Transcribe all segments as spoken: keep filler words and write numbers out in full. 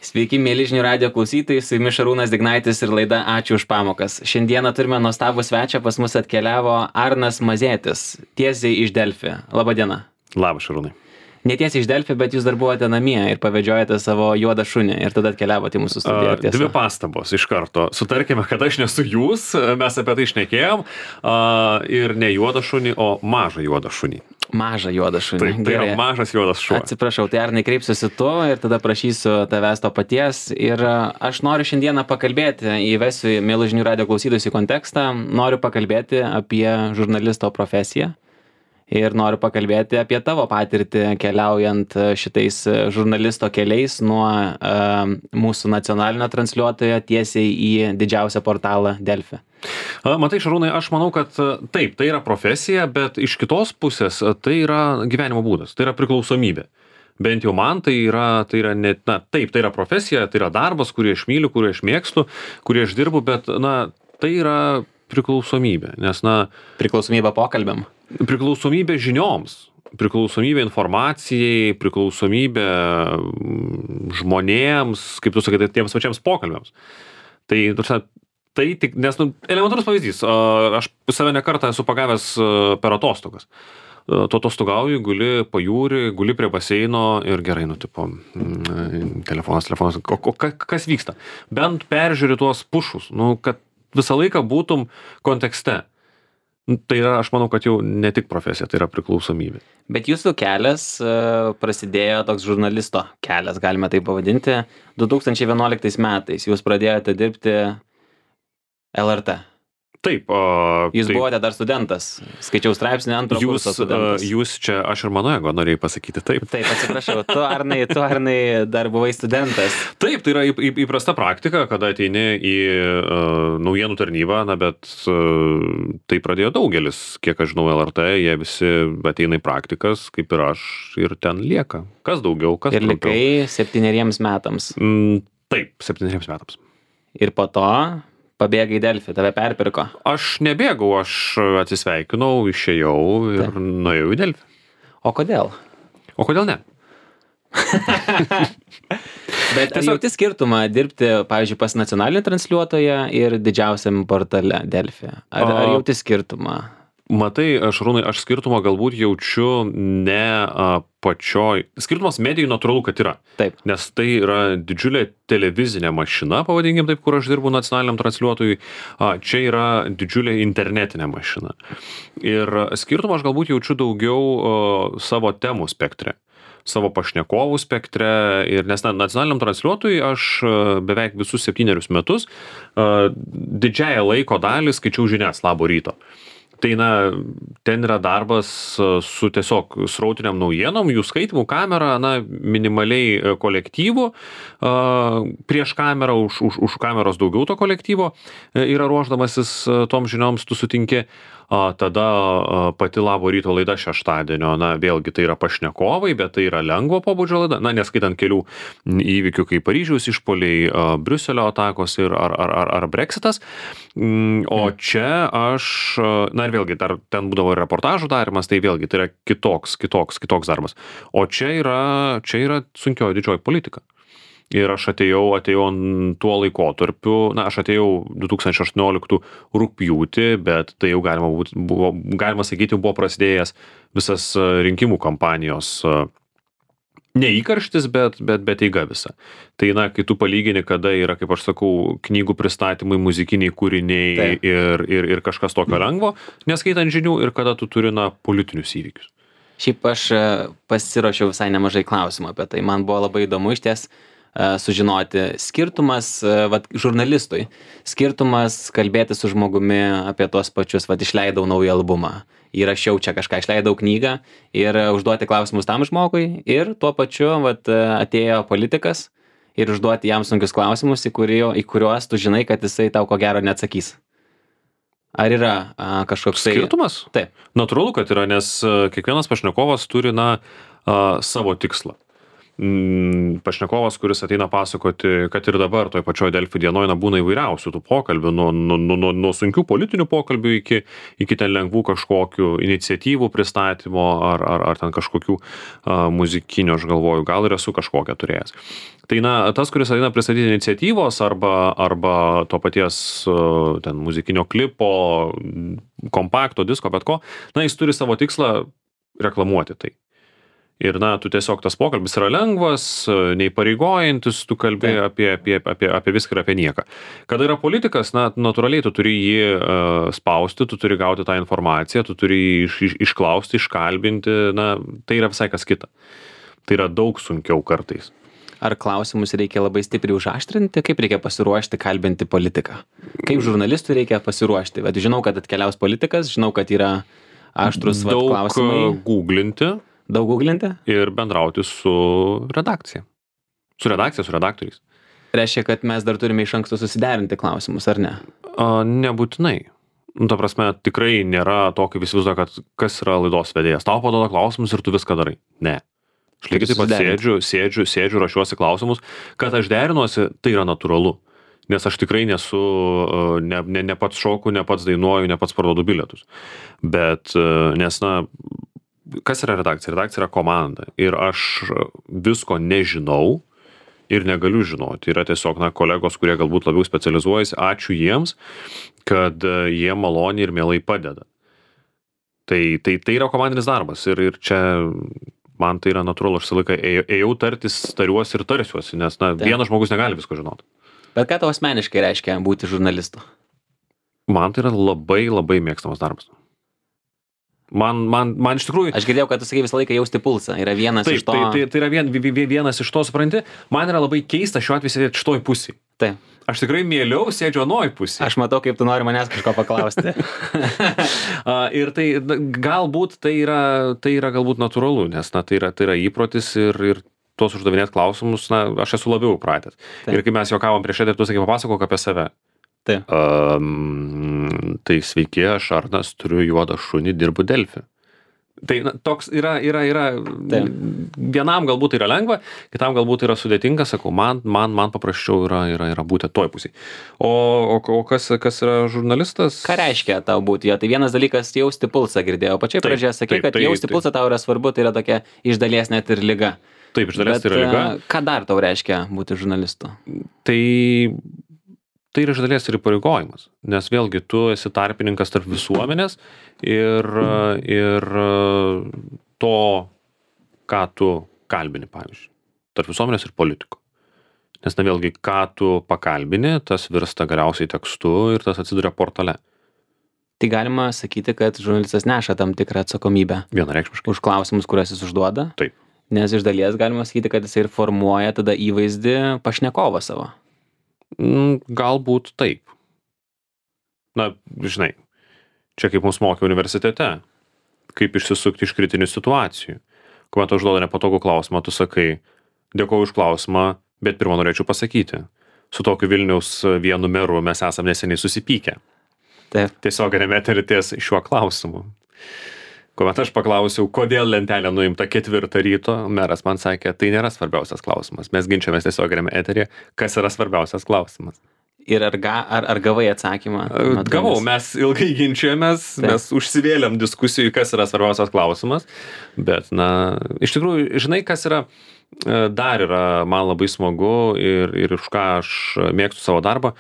Sveiki, mėly žinių radijo klausytojai, su jumis Šarūnas Dignaitis ir laida Ačiū už pamokas. Šiandieną turime nuostabų svečią, pas mus atkeliavo Arnas Mazėtis, tiesiai iš Delfi. Labadiena. Labas, Šarūnai. Netiesiai iš Delfi, bet jūs dar buvote namie ir pavedžiojate savo juodą šunį ir tada atkeliavote į mūsų studiją. Uh, dvi pastabos iš karto. Sutarkime, kad aš nesu jūs, mes apie tai šnekėjom. Uh, ir ne juodą šunį, o mažą juodą šunį. Mažą juodą šunį. Taip, tai yra mažas juodas šuo. Atsiprašau, tai Arnai kreipsiuosi tu ir tada prašysiu tavęs to paties. Ir aš noriu šiandieną pakalbėti, įvesiu mėlų žinių radijo klausytojus į kontekstą, noriu pakalbėti apie žurnalisto profesiją. Ir noriu pakalbėti apie tavo patirtį keliaujant šitais žurnalisto keliais nuo uh, mūsų nacionalinio transliuotojo tiesiai į didžiausią portalą Delfi. Matai, Šarūnai, aš manau, kad taip, tai yra profesija, bet iš kitos pusės tai yra gyvenimo būdas, tai yra priklausomybė. Bent jau man tai yra, tai yra net, na, taip, tai yra profesija, tai yra darbas, kurį aš myliu, kurį aš mėgstu, kurį aš dirbu, bet, na, tai yra priklausomybė, nes, na... Priklausomybė pokalbiam. Priklausomybė žinioms, priklausomybė informacijai, priklausomybė žmonėms, kaip tu sakai, tiems pačiams pokalbiams. Tai, tai tik, nes, nu, elementarus pavyzdys, aš save ne kartą esu pagavęs per atostogas. Tu atostogauji, guli pajūri, guli prie baseino ir gerai, nu, tipo, telefonas, telefonas, o, o kas vyksta? Bent peržiūri tuos pušus, nu, kad visą laiką būtum kontekste. Tai yra, aš manau, kad jau ne tik profesija, tai yra priklausomybė. Bet jūsų kelias uh, prasidėjo toks žurnalisto kelias, galime tai pavadinti, du tūkstančiai vienuoliktais metais. Jūs pradėjote dirbti L R T. Taip. Uh, jūs taip. buvote dar studentas. Skaičiau straipsnį antro jūs, kurso studentas. Uh, jūs čia, aš ir mano ego norėjai pasakyti, taip. Taip, atsiprašau, tu Arnai, tu Arnai dar buvai studentas. Taip, tai yra įprasta praktika, kada ateini į uh, naujienų tarnybą, na, bet uh, tai pradėjo daugelis, kiek aš žinau, L R T, jie visi ateina į praktikas, kaip ir aš, ir ten lieka. Kas daugiau, kas ir trumpiau. Ir likai septyneriems metams. Mm, taip, septyneriems metams. Ir po to pabėgai į Delfi, tave perpirko. Aš nebėgau, aš atsisveikinau, išėjau ir taip. Nuėjau į Delfi. O kodėl? O kodėl ne? Bet ar jauti skirtumą dirbti, pavyzdžiui, pas nacionalinį transliuotoją ir didžiausiam portale Delfi? Ar, ar jauti skirtumą? Matai, Šarūnai, aš skirtumą galbūt jaučiu ne a, pačioj... Skirtumas medijų natūralu, kad yra. Taip. Nes tai yra didžiulė televizinė mašina, pavadinkim taip, kur aš dirbu nacionaliniam transliuotojui. A, čia yra didžiulė internetinė mašina. Ir skirtumą aš galbūt jaučiu daugiau a, savo temų spektre, savo pašnekovų spektre. Ir nes na, nacionaliniam transliuotojui aš a, beveik visus septynerius metus a, didžiąją laiko dalį skaičiau žinias Labo ryto. Tai, na, ten yra darbas su tiesiog srautiniam naujienom, jų skaitimų kamera, na, minimaliai kolektyvų, prieš kamerą, už, už, už kameros daugiau to kolektyvo yra ruošdamasis tom žinioms, tu sutinki. Tada pati Labo ryto laida šeštadienio, na, vėlgi tai yra pašnekovai, bet tai yra lengvo pobūdžio laida, na, neskaitant kelių įvykių kaip Paryžiaus išpoliai, Briuselio atakos ir ar, ar, ar, ar Brexitas. O čia aš, na ir vėlgi, dar ten būdavo reportažų darimas, tai vėlgi tai yra kitoks, kitoks, kitoks darbas. O čia yra, čia yra sunkioji didžioji politika. Ir aš atėjau, atėjau tuo laikotarpiu, na, aš atėjau du tūkstančiai aštuonioliktų rugpjūtį, bet tai jau galima, būt, buvo, galima sakyti, buvo prasidėjęs visas rinkimų kampanijos neįkarštis, bet, bet, bet eiga visa. Tai, na, kai tu palygini, kada yra, kaip aš sakau, knygų pristatymai, muzikiniai kūriniai ir, ir, ir kažkas tokio lengvo, neskaitant žinių, ir kada tu turi, na, politinius įvykius. Šiaip aš pasiruošiau visai nemažai klausimų apie tai. Man buvo labai įdomu iš ties sužinoti skirtumas, vat, žurnalistui, skirtumas kalbėti su žmogumi apie tuos pačius, vat, išleidau naują albumą, įrašiau čia kažką, išleidau knygą ir užduoti klausimus tam žmogui ir tuo pačiu, vat, atėjo politikas ir užduoti jam sunkius klausimus, į, kurio, į kuriuos tu žinai, kad jisai tau ko gero neatsakys. Ar yra a, kažkoks skirtumas? Taip. Natūralu, kad yra, nes kiekvienas pašnekovas turi, na, a, savo tikslą. mm, pašnekovas, kuris ateina pasakoti, kad ir dabar toj pačioj Delfi dienoj na, būna įvairiausių tų pokalbių, nuo, nuo, nuo, nuo sunkių politinių pokalbių iki, iki ten lengvų kažkokių iniciatyvų pristatymo ar, ar, ar ten kažkokių uh, muzikinių, aš galvoju, gal ir esu kažkokią turėjęs. Tai na, tas, kuris ateina pristatyti iniciatyvos arba, arba to paties uh, ten muzikinio klipo, kompakto, disko, bet ko, na, jis turi savo tikslą reklamuoti tai. Ir, na, tu tiesiog tas pokalbis yra lengvas, neįpareigojantis, tu kalbė apie, apie, apie, apie viską ir apie nieką. Kada yra politikas, na, natūraliai tu turi jį uh, spausti, tu turi gauti tą informaciją, tu turi jį iš, iš, išklausti, iškalbinti, na, tai yra visai kas kita. Tai yra daug sunkiau kartais. Ar klausimus reikia labai stipriai užaštrinti, kaip reikia pasiruošti kalbinti politiką? Kaip žurnalistui reikia pasiruošti? Bet žinau, kad atkeliaus politikas, žinau, kad yra aštrus vat, klausimai. Daug googlinti. Daug googlinti? Ir bendrauti su redakcija. Su redakcija, su redaktoriais. Reiškia, kad mes dar turime iš anksto susiderinti klausimus, ar ne? A, nebūtinai. Nu, ta prasme, tikrai nėra to, kaip visi vizuoja, kad kas yra laidos vedėjas. Tau paduoda klausimus ir tu viską darai. Ne. Aš lygiai taip pat sėdžiu, sėdžiu, sėdžiu, rašiuosi klausimus. Kad aš derinuosi, tai yra natūralu. Nes aš tikrai nesu, ne, ne, ne pats šoku, ne pats dainuoju, ne pats parduodu bilietus. Bet, nes, na, kas yra redakcija? Redakcija yra komanda. Ir aš visko nežinau ir negaliu žinoti. Yra tiesiog, na, kolegos, kurie galbūt labiau specializuojasi. Ačiū jiems, kad jie maloniai ir mielai padeda. Tai, tai, tai yra komandinis darbas. Ir, ir čia man tai yra natūralu. Aš visą laiką ėjau tartis, tariuosi ir tarsiuosi, nes, na, Taip. vienas žmogus negali visko žinoti. Bet ką tau asmeniškai reiškia būti žurnalistu? Man tai yra labai, labai mėgstamas darbas. Man, man, man iš tikrųjų... Aš girdėjau, kad tu sakai visą laiką jausti pulsą. Yra vienas taip, iš to... Tai, tai, tai yra vien, vienas iš to, supranti, man yra labai keista šiuo atveju sėdėti šitoj pusėj. Taip. Aš tikrai mieliau sėdžiu anoj pusėj. Aš matau, kaip tu nori manęs kažko paklausti. Ir tai galbūt tai yra, tai yra galbūt natūralu, nes na, tai, yra, tai yra įprotis ir, ir tuos uždavinėt klausimus, na, aš esu labiau pratęs. Taip. Ir kai mes juokavom prieš eterį, tu sakai, papasakok apie save. Taip. Um, tai sveiki, aš Arnas, turiu juodą šunį, dirbu Delfi. Tai na, toks yra, yra, yra, Taip. vienam galbūt yra lengva, kitam galbūt yra sudėtinga, sakau, man, man, man paprasčiau yra, yra, yra būti toj pusėj. O, o, o kas, kas yra žurnalistas? Ką reiškia tau būti? Jo, tai vienas dalykas jausti pulsą girdėjau. Pačiai pradžioje sakai, kad taip, jausti taip. pulsą tau yra svarbu, tai yra tokia iš dalies net ir liga. Taip, iš dalies Bet, tai yra liga. Ką dar tau reiškia būti žurnalistu? Tai... Tai yra iš dalies ir įpareigojimas, nes vėlgi tu esi tarpininkas tarp visuomenės ir, ir to, ką tu kalbini, pavyzdžiui, tarp visuomenės ir politikų. Nes na vėlgi, ką tu pakalbini, tas virsta galiausiai tekstu ir tas atsiduria portale. Tai galima sakyti, kad žurnalistas neša tam tikrą atsakomybę. Vienareikšmiškai. Už klausimus, kuriuos jis užduoda. Taip. Nes iš dalies galima sakyti, kad jis ir formuoja tada įvaizdį pašnekovo savo. Galbūt taip. Na, žinai, čia kaip mus mokė universitete, kaip išsisukti iš kritinių situacijų. Kuomet užduoda nepatogų klausimą, tu sakai, dėkoju už klausimą, bet pirmą norėčiau pasakyti. Su tokiu Vilniaus vienu meru mes esam neseniai susipykę. Taip. Tiesiog eterį ties šiuo klausimu. Kuomet aš paklausiau, kodėl lentelė nuimta ketvirtą ryto, meras man sakė, tai nėra svarbiausias klausimas. Mes ginčiamės tiesioginiame eteryje, kas yra svarbiausias klausimas. Ir ar, ga, ar, ar gavai atsakymą? Gavau, mes ilgai ginčiamės, mes užsivėlėm diskusijų, kas yra svarbiausias klausimas. Bet, na, iš tikrųjų, žinai, kas yra, dar yra man labai smagu ir, ir už ką aš mėgstu savo darbą.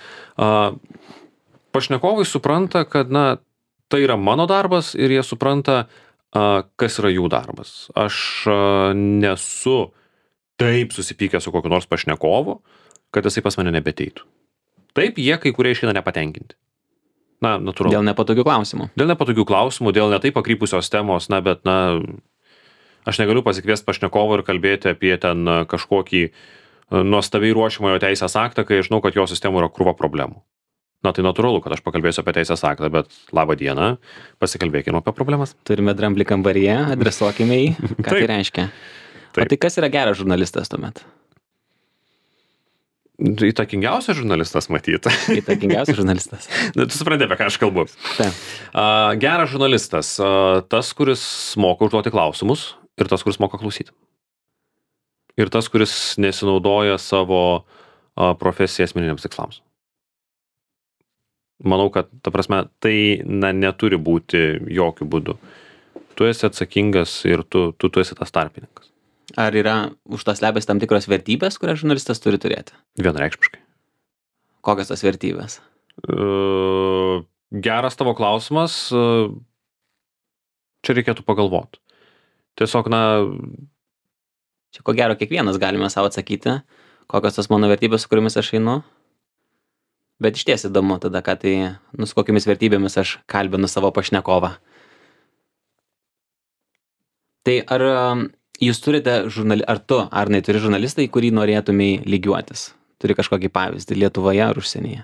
Pašnekovai supranta, kad, na, tai yra mano darbas ir jie supranta, kas yra jų darbas. Aš nesu taip susipykęs su kokiu nors pašnekovu, kad jisai pas mane nebeteitų. Taip, jie kai kurie išeina nepatenkinti. Na, natūralu. Dėl nepatogių klausimų. Dėl nepatogių klausimų, dėl netai pakrypusios temos, na, bet, na, aš negaliu pasikviesti pašnekovo ir kalbėti apie ten kažkokį nuostabiai ruošiamojo teisės aktą, kai žinau, kad jo sistemų yra krūva problemų. Na, tai natūralu, kad aš pakalbėsiu apie teisės aktą, bet labą dieną, pasikalbėkime apie problemas. Turime dramblį kambaryje, adresuokime jį. Ką tai reiškia? Taip. O tai kas yra geras žurnalistas tuomet? Įtakingiausias žurnalistas, matyt. Įtakingiausias žurnalistas. Tu supranti, apie ką aš kalbu. Taip. Uh, geras žurnalistas, uh, tas, kuris moka užduoti klausimus ir tas, kuris moka klausyti. ir tas, kuris nesinaudoja savo a, profesiją asmeniniams tikslams. Manau, kad, ta prasme, tai na, neturi būti jokių būdų. Tu esi atsakingas ir tu, tu, tu esi tas tarpininkas. Ar yra už to slepiasi tam tikros vertybės, kurias žurnalistas turi turėti? Vienareikšmiškai. Kokios tos vertybės? Uh, geras tavo klausimas. Uh, čia reikėtų pagalvoti. Tiesiog, na... Čia ko gero kiekvienas galime savo atsakyti, kokios tos mano vertybės, su kuriomis aš einu. Bet iš ties įdomu tada, ką tai, nu, su kokiamis vertybėmis aš kalbinu savo pašnekovą. Tai ar um, jūs turite žurnali... ar tu, Arnai, turi žurnalistą, į kurį norėtumei lygiuotis? Turi kažkokį pavyzdį Lietuvoje ar užsienyje?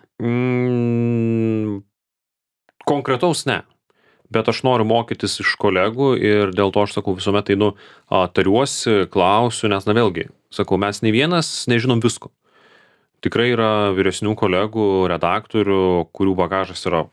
Mm, konkretaus ne. Bet aš noriu mokytis iš kolegų ir dėl to aš sakau visuomet einu, a, tariuosi, klausiu, nes na vėlgi, sakau, mes nei vienas nežinom visko. Tikrai yra vyresnių kolegų, redaktorių, kurių bagažas yra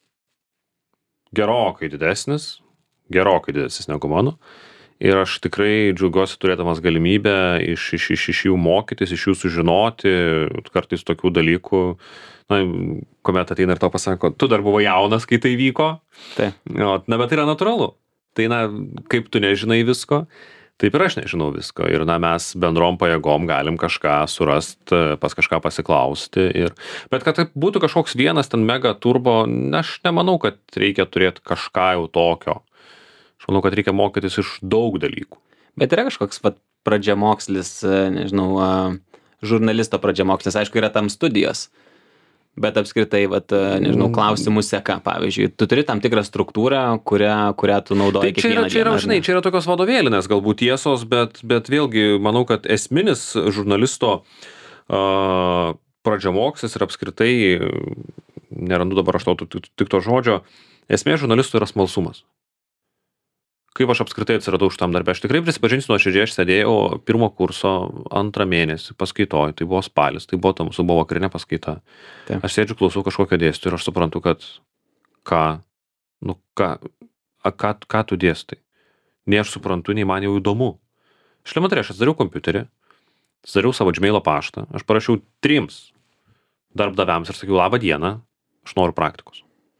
gerokai didesnis, gerokai didesnis negu mano. Ir aš tikrai džiaugiuosi turėdamas galimybę iš, iš, iš, iš jų mokytis, iš jų sužinoti, kartais tokių dalykų, na, kuomet ateina ir tau pasako, tu dar buvo jaunas, kai tai vyko. Tai. O, na, bet tai yra natūralu. Tai, na, kaip tu nežinai visko, taip ir aš nežinau visko. Ir, na, mes bendrom pajėgom galim kažką surast, pas kažką pasiklausti. Ir... Bet kad tai būtų kažkoks vienas ten mega turbo, aš nemanau, kad reikia turėti kažką jau tokio. Aš manau, kad reikia mokytis iš daug dalykų. Bet yra kažkoks vat, pradžiamokslis, nežinau, žurnalisto pradžiamokslis, aišku, yra tam studijos. Bet apskritai, vat, nežinau, klausimų seka, pavyzdžiui. Tu turi tam tikrą struktūrą, kurią, kurią tu naudoji tai čia yra, kiekvieną čia yra, dieną. žinai, čia yra tokios vadovėlinės galbūt tiesos, bet, bet vėlgi manau, kad esminis žurnalisto uh, pradžiamokslis ir apskritai, nerandu dabar aš tau tik, tik to žodžio, esmė žurnalistų yra smalsumas. Kaip aš apskritai atsiradau šitam darbę, aš tikrai prisipažinsiu nuoširdžiai, aš sėdėjau pirmo kurso antrą mėnesį paskaitoj, tai buvo spalis, tai buvo tamsu, buvo vakarinė paskaita. Taip. Aš sėdžiu, klausau kažkokio dėstytojo ir aš suprantu, kad ką, nu ką, a, ką, ką tu dėstai. Nei aš suprantu, nei man jau įdomu. Aš elementariai, aš atsidariau kompiuterį, atsidariau savo Gmailo paštą, aš parašiau trims darbdaviams ir sakiau, labą dieną, aš noriu praktikos.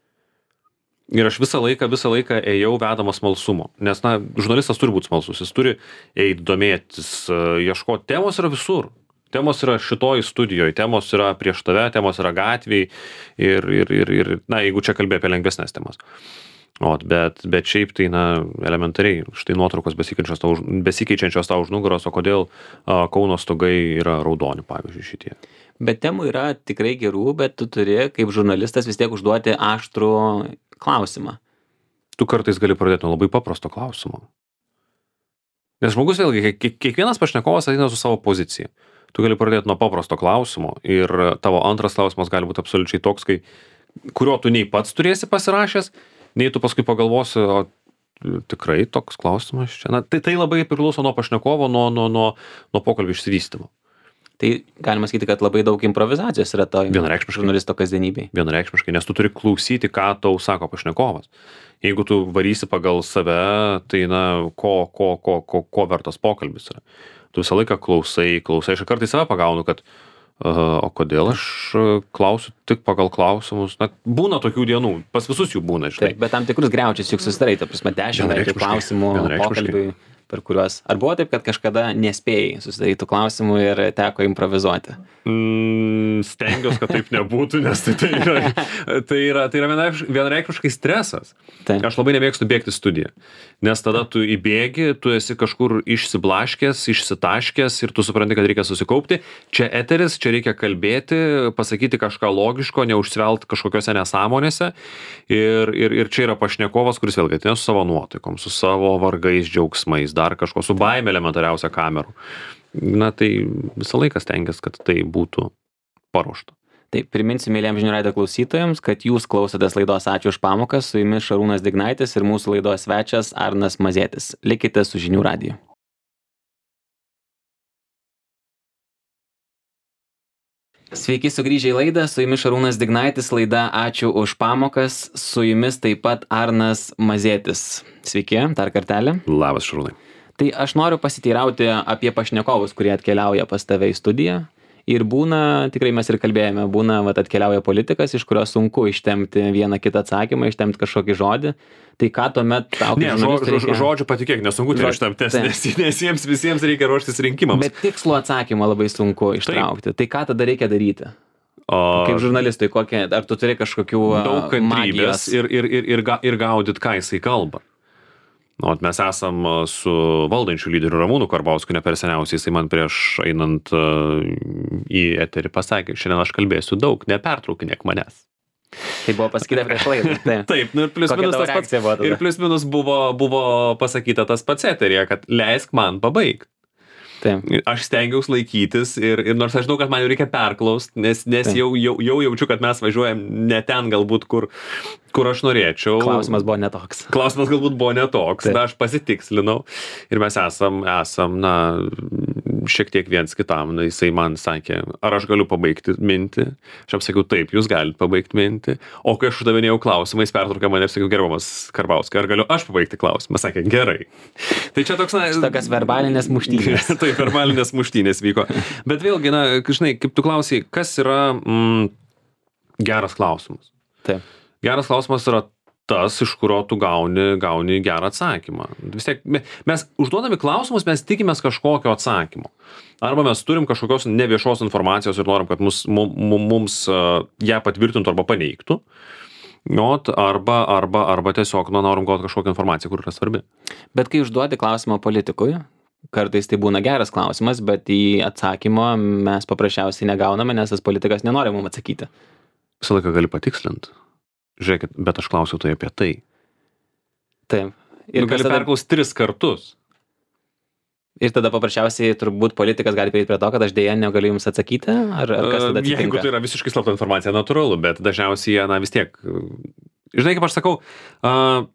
Ir aš visą laiką, visą laiką ėjau vedamas smalsumo, nes, na, žurnalistas turi būti smalsus, jis turi eiti domėtis, ieškoti, temos yra visur, temos yra šitoj studijoje, temos yra prieš tave, temos yra gatvėj ir, ir, ir, ir na, jeigu čia kalbė apie lengvesnės temas. O, bet, bet šiaip tai, na, elementariai, štai nuotraukos besikeičiančios tau, besikeičiančios tau už nugaros, o kodėl a, Kauno stogai yra raudoni, pavyzdžiui, šitie. Bet temų yra tikrai gerų, bet tu turi, kaip žurnalistas, vis tiek užduoti aštrų klausimą. Tu kartais gali pradėti nuo labai paprasto klausimo. Nes žmogus vėlgi, kiekvienas pašnekovas ateina su savo pozicija. Tu gali pradėti nuo paprasto klausimo ir tavo antras klausimas gali būti absoliučiai toks, kai, kurio tu nei pats turėsi pasirašęs, nei tu paskui pagalvosi, o tikrai toks klausimas čia. Na, tai, tai labai priklauso nuo pašnekovo, nuo, nuo, nuo, nuo pokalbio išsivystymo. Tai galima sakyti, kad labai daug improvizacijos yra to žurnalisto kasdienybėj. Vienareikšmiškai, nes tu turi klausyti, ką tau sako pašnekovas. Jeigu tu varysi pagal save, tai, na, ko, ko, ko, ko, ko vertas pokalbis yra. Tu visą laiką klausai, klausai. Aš kartais save pagaunu, kad uh, o kodėl aš klausiu tik pagal klausimus. Na, būna tokių dienų, pas visus jų būna, žinai. Taip, bet tam tikrus griaučius juk susidarai, ta prasme, dešimt klausimų pokalbiui. Per kuriuos. Ar buvo taip, kad kažkada nespėjai susidaryti tų klausimų ir teko improvizuoti? Mm, stengiuosi, kad taip nebūtų, nes tai, tai yra, tai yra, tai yra vienareikšmiškai stresas. Taip. Aš labai nemėgstu bėgti į studiją, nes tada tu įbėgi, tu esi kažkur išsiblaškęs, išsitaškęs ir tu supranti, kad reikia susikaupti. Čia eteris, čia reikia kalbėti, pasakyti kažką logiško, neužsvelt kažkokiose nesąmonėse. Ir, ir, ir čia yra pašnekovas, kuris vėlgi ateina su savo nuotaikom, su savo vargais, džiaugsmais, dar kažko, su baime elementariausia kamerų. Na tai visą laiką stengiasi, kad tai būtų paruošta. Tai priminsiu, mėlyjams žinių radijo klausytojams, kad jūs klausotės laidos Ačiū už pamokas, su jumis Šarūnas Dignaitis ir mūsų laidos svečias Arnas Mazėtis. Likite su žinių radiju. Sveiki sugrįžę į laidą, su jumis Šarūnas Dignaitis, laida Ačiū už pamokas, su jumis taip pat Arnas Mazėtis. Sveiki, dar kartelį. Labas, Šarūnai. Tai aš noriu pasiteirauti apie pašnekovus, kurie atkeliauja pas tave į studiją. Ir būna, tikrai mes ir kalbėjome, būna, vat atkeliauja politikas, iš kurio sunku ištempti vieną kitą atsakymą, ištempti kažkokį žodį. Tai ką tuomet tau... Ne, žo, žo, reikia... žodžių patikėk, nesunku tai ištempti, nes, nes jiems visiems reikia ruoštis rinkimams. Bet tikslų atsakymą labai sunku ištraukti. Taip. Tai ką tada reikia daryti? O... Kaip žurnalistui, kokie, ar tu turi kažkokių daug kantrybės ir, ir, ir, ir, ga, ir gaudyt, ką jisai kalba. Nu, mes esam su valdančiu lyderiu Ramūnu Karbauskiu ne per seniausiai, jisai man prieš einant uh, į eterį pasakė, šiandien aš kalbėsiu daug, nepertraukinėk manęs. Tai buvo pasakyta prieš laidą. Taip, Taip nu, ir plius minus tas pats, ir plius minus buvo, buvo pasakyta tas pats eteryje, kad leisk man pabaigti. Taip. Aš stengiausi laikytis ir, ir nors aš žinau, kad man jau reikia perklaust, nes, nes jau, jau, jau jaučiu, kad mes važiuojam ne ten galbūt, kur, kur aš norėčiau. Klausimas buvo netoks. Klausimas galbūt buvo netoks, Taip. na, aš pasitikslinau ir mes esam, esam, na, šiek tiek viens kitam, na, jisai man sakė, ar aš galiu pabaigti mintį, aš apsakiau, taip, jūs galite pabaigti mintį, o kai aš uždavinėjau klausimą, jis pertraukė mane ir sakiau, gerbiamas Karbauski, ar galiu aš pabaigti klausimą, sakė, gerai. Tai čia toks, na... Tokias verbalinės muštynės. Tai verbalinės muštynės vyko. Bet vėlgi, na, žinai, kaip tu klausai, kas yra mm, geras klausimas? Taip. Geras klausimas yra tas, iš kurio tu gauni, gauni gerą atsakymą. Vis tiek, mes užduodami klausimus, mes tikimės kažkokio atsakymo. Arba mes turim kažkokios neviešos informacijos ir norim, kad mus, mums uh, ją patvirtintų arba paneigtų. Not, arba, arba, arba tiesiog nu, norim gauti kažkokią informaciją, kur yra svarbi. Bet kai užduodi klausimą politikui, kartais tai būna geras klausimas, bet į atsakymą mes paprasčiausiai negauname, nes tas politikas nenori mums atsakyti. Visą laiką gali patikslinti. Žiūrėkit, bet aš klausiau tai apie tai. Taip. Ir nu, gali tada... perklausti tris kartus. Ir tada paprasčiausiai turbūt politikas gali prieiti prie to, kad aš dėja negaliu jums atsakyti, ar, ar kas tada atsitinka? Jeigu tai yra visiškai slapta informacija, natūralu, bet dažniausiai, na vis tiek, žinai, kaip aš sakau, uh,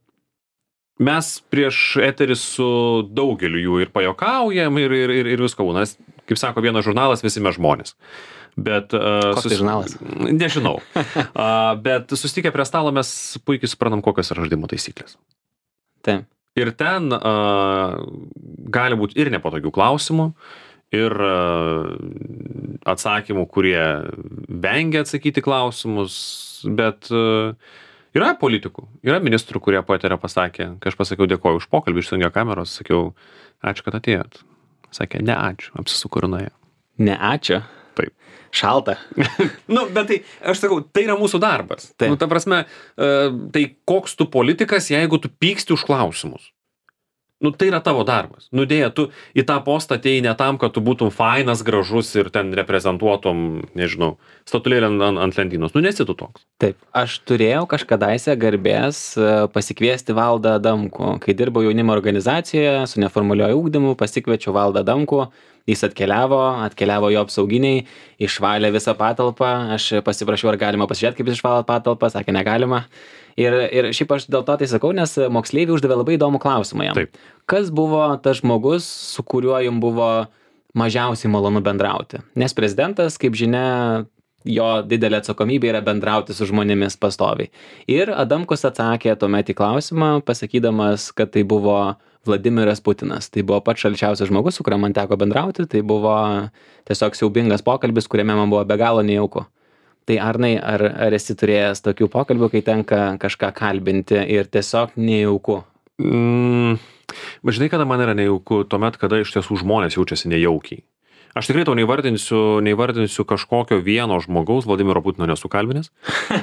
mes prieš eterį su daugeliu jų ir pajokaujam ir, ir, ir, ir visko būna. Kaip sako vienas žurnalas, visi mes žmonės. Bet, uh, Koks tai žurnalas? Nežinau. uh, bet susitikę prie stalo mes puikiai suprantam, kokios yra žaidimo taisyklės. Taip. Ir ten uh, gali būti ir nepatogių klausimų, ir uh, atsakymų, kurie vengia atsakyti klausimus, bet uh, yra politikų, yra ministrų, kurie po eterio pasakė, kai aš pasakiau dėkoju už pokalbį, išsijungė kameros, sakiau, ačiū, kad atėjot. Sakė, ne ačiū, apsisuko ir nuėjo. Ne ačiū? Taip. Šalta. Nu, bet tai, aš sakau, tai yra mūsų darbas. Taip. Nu, ta prasme, uh, tai koks tu politikas, jeigu tu pyksti už klausimus? Nu, tai yra tavo darbas. Nu, dėja, tu į tą postą atėjai ne tam, kad tu būtum fainas, gražus ir ten reprezentuotum, nežinau, statulėlį ant, ant lentynos. Nu, nesi tu toks. Taip. Aš turėjau kažkadaise garbės pasikviesti Valdą Adamkų. Kai dirbau jaunimo organizacijoje su neformaliuoju ugdymu, pasikviečiau Valdą Adamkų. Jis atkeliavo, atkeliavo jo apsauginiai, išvalė visą patalpą. Aš pasiprašiau, ar galima pasižiūrėti, kaip jis išvalė patalpą. Sakė, negalima. Ir, ir šiaip aš dėl to tai sakau, nes moksleiviai uždavė labai įdomų klausimą jam. Taip. Kas buvo tas žmogus, su kuriuo jums buvo mažiausiai malonu bendrauti? Nes prezidentas, kaip žinia, jo didelė atsakomybė yra bendrauti su žmonėmis pastoviai. Ir Adamkus atsakė tuomet į klausimą, pasakydamas, kad tai buvo Vladimiras Putinas. Tai buvo pats šalčiausias žmogus, su kuriuo man teko bendrauti. Tai buvo tiesiog siaubingas pokalbis, kuriame man buvo be galo nejauku. Tai Arnai, ar, ar esi turėjęs tokių pokalbių, kai tenka kažką kalbinti ir tiesiog nejauku? Mm, bet žinai, kada man yra nejauku? Tuomet, kada iš tiesų žmonės jaučiasi nejaukiai. Aš tikrai tau neįvardinsiu, neįvardinsiu kažkokio vieno žmogaus, Vladimiro Putino nesu kalbinęs.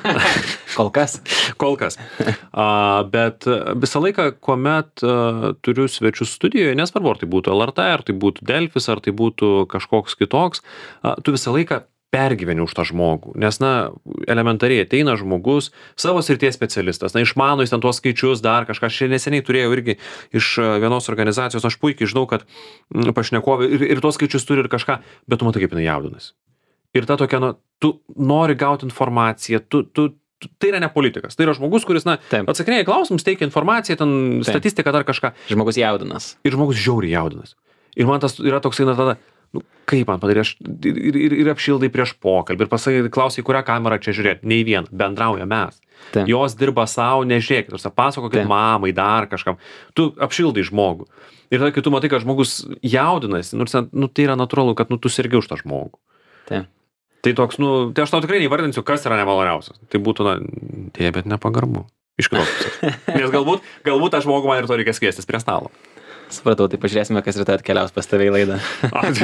Kol kas. Kol kas. A, bet visą laiką, kuomet a, turiu svečius studijoje, nesvarbu, ar tai būtų L R T, ar tai būtų Delfis, ar tai būtų kažkoks kitoks, a, tu visą laiką pergyveni už tą žmogų, nes, na, elementariai ateina žmogus, savo srities specialistas, na, išmano jis ten tuos skaičius, dar kažką, aš neseniai turėjau irgi iš vienos organizacijos, aš puikiai žinau, kad pašnekovė ir, ir tuos skaičius turi ir kažką, bet tu matai, kaip jinai jaudinasi. Ir ta tokia, na, tu nori gauti informaciją, tu, tu, tu, tai yra ne politikas, tai yra žmogus, kuris, na, Taip. atsakinėja į klausimus, teikia informaciją, ten Taip. statistiką, dar kažką. Žmogus jaudinas. Ir žmogus žiauriai jaudinas. Ir man tas yra toksai, na, tada, nu, kaip man padarė, aš ir, ir, ir apšildai prieš pokalbį, ir pasakai, klausai, kurią kamerą čia žiūrėti, nei vieną, bendrauja mes. Taip. Jos dirba savo, nežiūrėkit, ar pasakokit Taip. mamai, dar kažkam. Tu apšildai žmogų. Ir tada, kai tu matai, kad žmogus jaudinasi, nu, nu, tai yra natūralu, kad nu, tu sergi už tą žmogų. Taip. Tai toks, nu, tai aš tau tikrai neįvardinsiu, kas yra nemaloniausias. Tai būtų, na, dėja, bet nepagarbu. Iš kitos pusės. Nes galbūt, galbūt tą žmogų man ir to reikės kviestis prie stalo. Supratau, tai pažiūrėsime, kas rytoj atkeliaus pas tave į laidą. Aš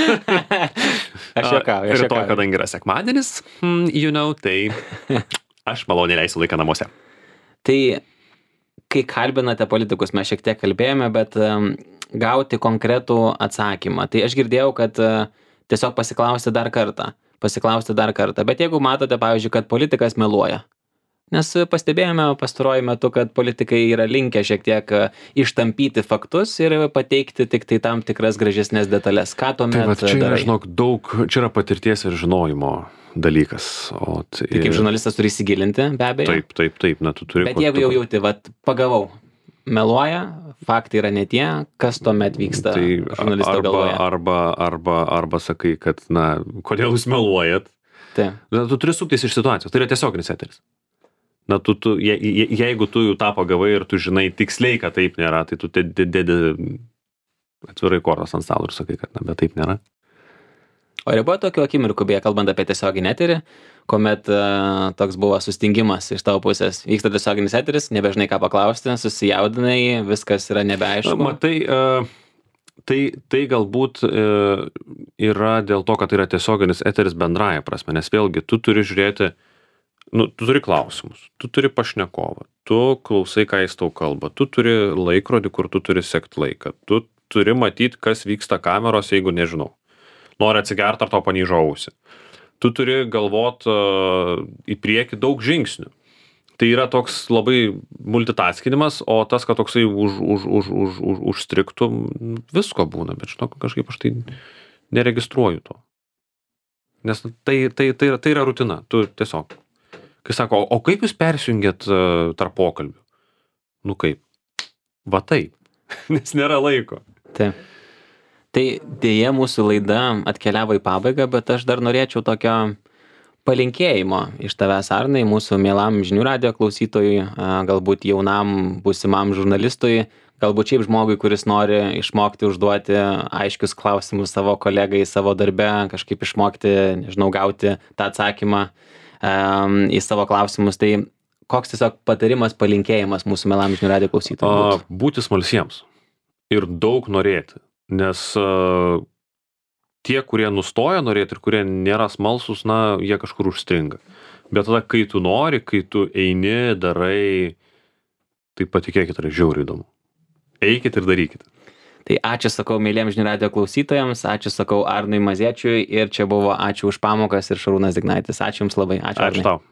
juokauju, aš Rytoj, juokauju. kadangi yra sekmadienis, hmm, you know, tai aš maloniai leisiu laiką namuose. Tai, kai kalbinate politikus, mes šiek tiek kalbėjome, bet um, gauti konkretų atsakymą. Tai aš girdėjau, kad uh, tiesiog pasiklausti dar kartą. Pasiklausti dar kartą. Bet jeigu matote, pavyzdžiui, kad politikas meluoja, nes pastebėjome pastaruoju metu, kad politikai yra linkę šiek tiek ištampyti faktus ir pateikti tik tai tam tikras gražesnės detalės. Ką tuomet Tai vat, čia yra, darai? žinok, daug, čia yra patirties ir žinojimo dalykas. O tai, Tai kaip žurnalistas turi įsigilinti, be abejo. Taip, taip, taip, na, tu turi. Bet jeigu jau jauti, vat, pagavau, meluoja, faktai yra ne tie, kas tuomet vyksta tai žurnalisto arba, galvoje? arba, arba, arba sakai, kad, na, kodėl jūs meluojat? Taip. Na, tu turi suktis iš situacijos. Tai yra tiesioginis eteris. Na, tu, tu, je, je, jeigu tu jau tą pagavai ir tu žinai tiksliai, kad taip nėra, tai tu dedi atvirai kortas ant stalo ir sakai, kad na, bet taip nėra. O ir buvo tokių akimirkų, beje, kalbant apie tiesioginį eterį, kuomet uh, toks buvo sustingimas iš tavo pusės. Vyksta tiesioginis eteris, nebežinai ką paklausti, susijaudinai, viskas yra nebeaišku. Matai, uh, tai, tai galbūt uh, yra dėl to, kad tai yra tiesioginis eteris bendraja prasme, nes vėlgi tu turi žiūrėti, nu, tu turi klausimus, tu turi pašnekovą, tu klausai, ką jis tau kalba, tu turi laikrodį, kur tu turi sekti laiką, tu turi matyti, kas vyksta kameros, jeigu nežinau, nori atsigerti ar to panyžo ausį. Tu turi galvot uh, į priekį daug žingsnių. Tai yra toks labai multitaskinimas, o tas, kad toksai už, už, už, už, už, užstriktų, visko būna, bet žinok, kažkaip aš tai neregistruoju to. Nes tai, tai, tai, tai yra rutina, tu tiesiog. Kai sako, o kaip jūs persijungėt uh, tarp pokalbių? Nu kaip? Va taip, nes nėra laiko. Taip. Tai dėja mūsų laida atkeliavo į pabaigą, bet aš dar norėčiau tokio palinkėjimo iš tavęs, Arnai, mūsų mielam žinių radijo klausytojui, galbūt jaunam būsimam žurnalistui, galbūt šiaip žmogui, kuris nori išmokti užduoti aiškius klausimus savo kolegai, savo darbe, kažkaip išmokti, nežinau, gauti tą atsakymą um, į savo klausimus. Tai koks tiesiog patarimas, palinkėjimas mūsų mielam žinių radijo klausytojui? A, būti smalsiems ir daug norėti. Nes uh, tie, kurie nustoja norėti ir kurie nėra smalsus, na, jie kažkur užstringa. Bet tada, kai tu nori, kai tu eini, darai, tai patikėkit, yra žiauriai įdomu. Eikit ir darykit. Tai ačiū sakau mėliems žinių radijo klausytojams, ačiū sakau Arnui Mazėčiui ir čia buvo ačiū už pamokas ir Šarūnas Dignaitis. Ačiū Jums labai. Ačiū, Ačiū tau.